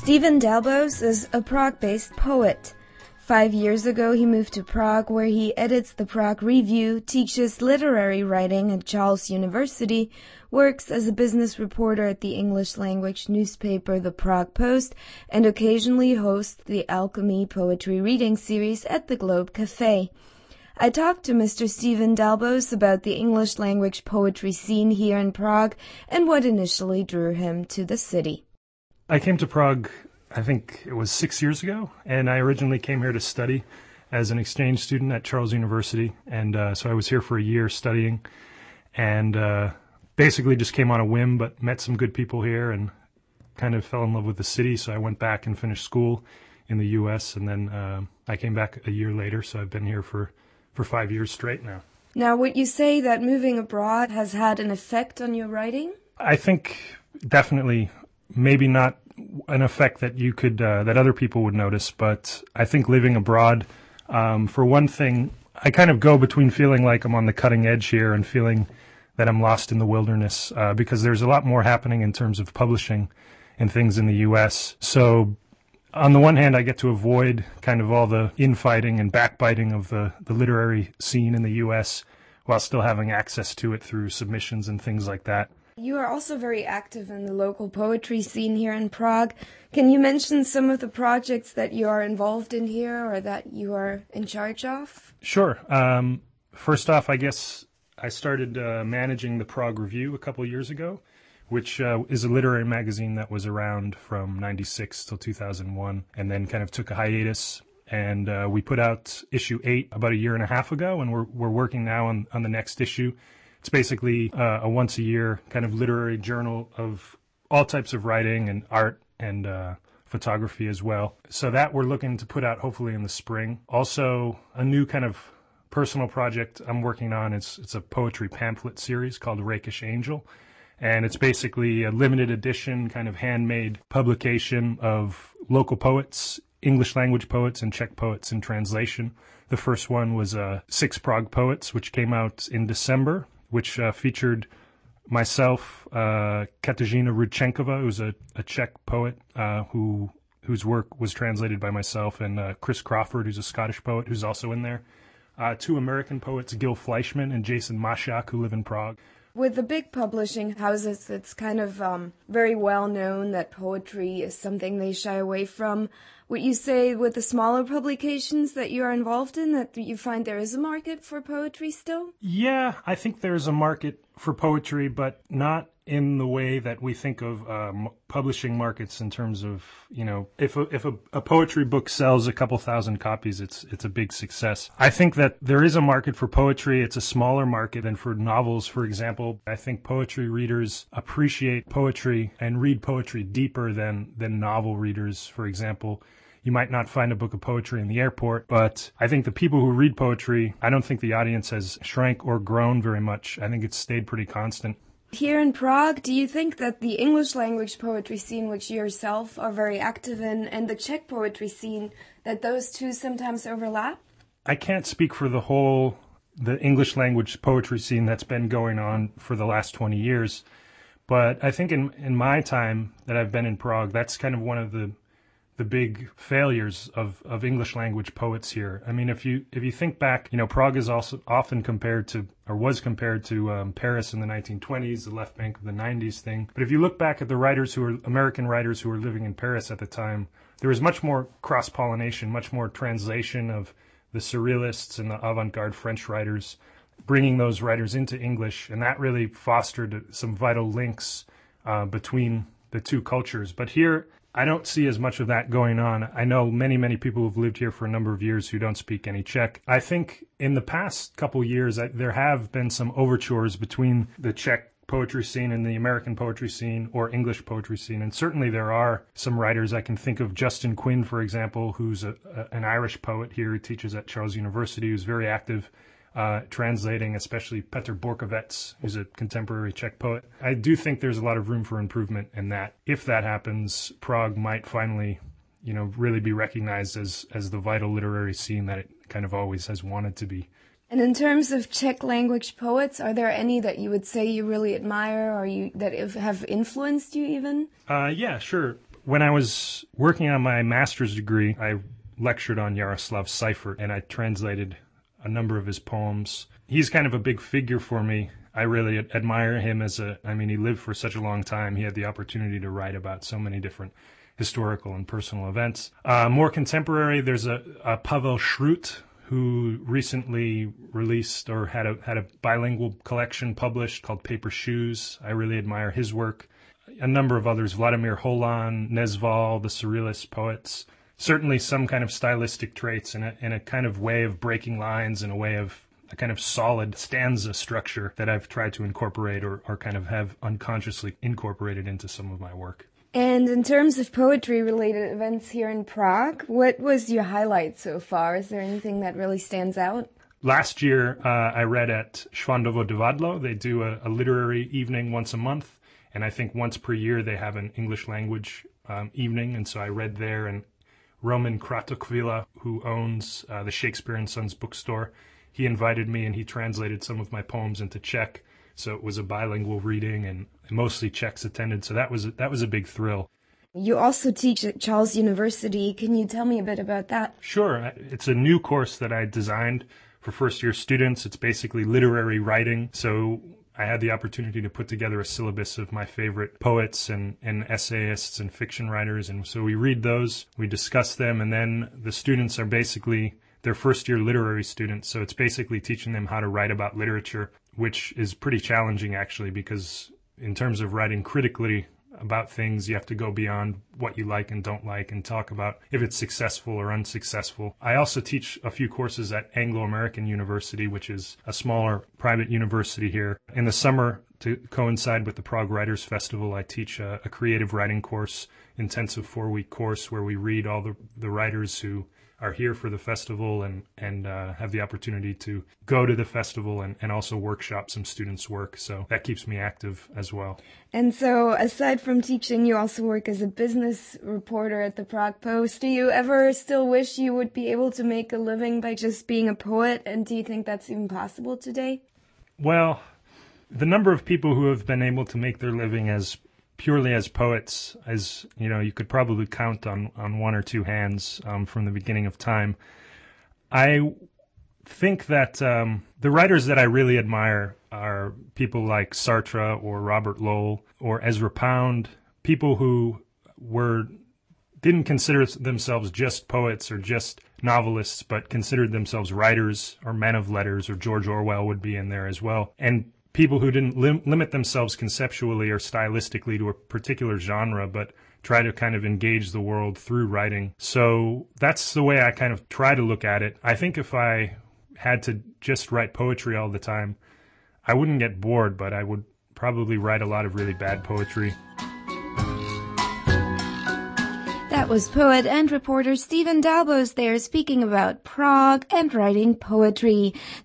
Stephen Dalbos is a Prague-based poet. 5 years ago, he moved to Prague, where he edits the Prague Review, teaches literary writing at Charles University, works as a business reporter at the English-language newspaper The Prague Post, and occasionally hosts the Alchemy Poetry Reading Series at the Globe Café. I talked to Mr. Stephen Dalbos about the English-language poetry scene here in Prague and what initially drew him to the city. I came to Prague, I think it was 6 years ago, and I originally came here to study as an exchange student at Charles University, and so I was here for a year studying, and basically just came on a whim, but met some good people here and kind of fell in love with the city, so I went back and finished school in the U.S., and then I came back a year later, so I've been here for 5 years straight now. Now, would you say that moving abroad has had an effect on your writing? I think definitely, maybe not an effect that you could that other people would notice, but I think living abroad, for one thing, I kind of go between feeling like I'm on the cutting edge here and feeling that I'm lost in the wilderness, because there's a lot more happening in terms of publishing and things in the U.S. So on the one hand, I get to avoid kind of all the infighting and backbiting of the literary scene in the U.S. while still having access to it through submissions and things like that. You are also very active in the local poetry scene here in Prague. Can you mention some of the projects that you are involved in here or that you are in charge of? Sure. First off, I guess I started managing the Prague Review a couple years ago, which is a literary magazine that was around from 96 till 2001 and then kind of took a hiatus. And we put out issue 8 about a year and a half ago, and we're working now on the next issue. It's basically a once-a-year kind of literary journal of all types of writing and art and photography as well. So that we're looking to put out hopefully in the spring. Also, a new kind of personal project I'm working on. It's a poetry pamphlet series called Rakish Angel. And it's basically a limited edition kind of handmade publication of local poets, English language poets and Czech poets in translation. The first one was 6 Prague Poets, which came out in December, which featured myself, Kateřina Rudčenková, who's a Czech poet whose work was translated by myself, and Chris Crawford, who's a Scottish poet, who's also in there. 2 American poets, Gil Fleischman and Jason Mashak, who live in Prague. With the big publishing houses, it's kind of very well known that poetry is something they shy away from. Would you say with the smaller publications that you are involved in that you find there is a market for poetry still? Yeah, I think there's a market for poetry, but not in the way that we think of publishing markets in terms of, if a poetry book sells a couple thousand copies, it's a big success. I think that there is a market for poetry. It's a smaller market than for novels, for example. I think poetry readers appreciate poetry and read poetry deeper than novel readers, for example. You might not find a book of poetry in the airport, but I think the people who read poetry, I don't think the audience has shrank or grown very much. I think it's stayed pretty constant. Here in Prague, do you think that the English language poetry scene, which you yourself are very active in, and the Czech poetry scene, that those two sometimes overlap? I can't speak for the English language poetry scene that's been going on for the last 20 years, but I think in my time that I've been in Prague, that's kind of one of the big failures of English language poets here. I mean, if you think back, Prague is also often was compared to Paris in the 1920s, the left bank of the 90s thing. But if you look back at the American writers who were living in Paris at the time, there was much more cross-pollination, much more translation of the surrealists and the avant-garde French writers, bringing those writers into English, and that really fostered some vital links between the two cultures. But here, I don't see as much of that going on. I know many, many people who've lived here for a number of years who don't speak any Czech. I think in the past couple years, there have been some overtures between the Czech poetry scene and the American poetry scene or English poetry scene. And certainly there are some writers. I can think of Justin Quinn, for example, who's an Irish poet here who teaches at Charles University, who's very active translating, especially Petr Borkovec, who's a contemporary Czech poet. I do think there's a lot of room for improvement in that. If that happens, Prague might finally, really be recognized as the vital literary scene that it kind of always has wanted to be. And in terms of Czech language poets, are there any that you would say you really admire or that have influenced you even? Yeah, sure. When I was working on my master's degree, I lectured on Jaroslav Seifert, and I translated a number of his poems. He's kind of a big figure for me. I really admire him he lived for such a long time. He had the opportunity to write about so many different historical and personal events. More contemporary, there's a Pavel Schrute, who recently released or had a bilingual collection published called Paper Shoes. I really admire his work. A number of others, Vladimir Holan, Nezval, the Surrealist poets. Certainly some kind of stylistic traits and a kind of way of breaking lines and a kind of solid stanza structure that I've tried to incorporate or kind of have unconsciously incorporated into some of my work. And in terms of poetry-related events here in Prague, what was your highlight so far? Is there anything that really stands out? Last year, I read at Švandovo Divadlo. They do a literary evening once a month, and I think once per year they have an English language evening, and so I read there. And Roman Kratokvila, who owns the Shakespeare and Sons bookstore, he invited me and he translated some of my poems into Czech. So it was a bilingual reading, and mostly Czechs attended. So that was a big thrill. You also teach at Charles University. Can you tell me a bit about that? Sure. It's a new course that I designed for first-year students. It's basically literary writing. So I had the opportunity to put together a syllabus of my favorite poets and essayists and fiction writers. And so we read those, we discuss them, and then the students are basically their first-year literary students. So it's basically teaching them how to write about literature, which is pretty challenging, actually, because in terms of writing critically about things, you have to go beyond what you like and don't like and talk about if it's successful or unsuccessful. I also teach a few courses at Anglo-American University, which is a smaller private university here. In the summer, to coincide with the Prague Writers Festival, I teach a creative writing course, intensive 4-week course where we read all the writers who are here for the festival and have the opportunity to go to the festival and also workshop some students' work. So that keeps me active as well. And so aside from teaching, you also work as a business reporter at the Prague Post. Do you ever still wish you would be able to make a living by just being a poet? And do you think that's even possible today? Well, the number of people who have been able to make their living purely as poets, as you know, you could probably count on one or two hands from the beginning of time. I think that the writers that I really admire are people like Sartre or Robert Lowell or Ezra Pound, people who didn't consider themselves just poets or just novelists, but considered themselves writers or men of letters, or George Orwell would be in there as well. And people who didn't limit themselves conceptually or stylistically to a particular genre, but try to kind of engage the world through writing. So that's the way I kind of try to look at it. I think if I had to just write poetry all the time, I wouldn't get bored, but I would probably write a lot of really bad poetry. That was poet and reporter Stephen Dalbos there speaking about Prague and writing poetry.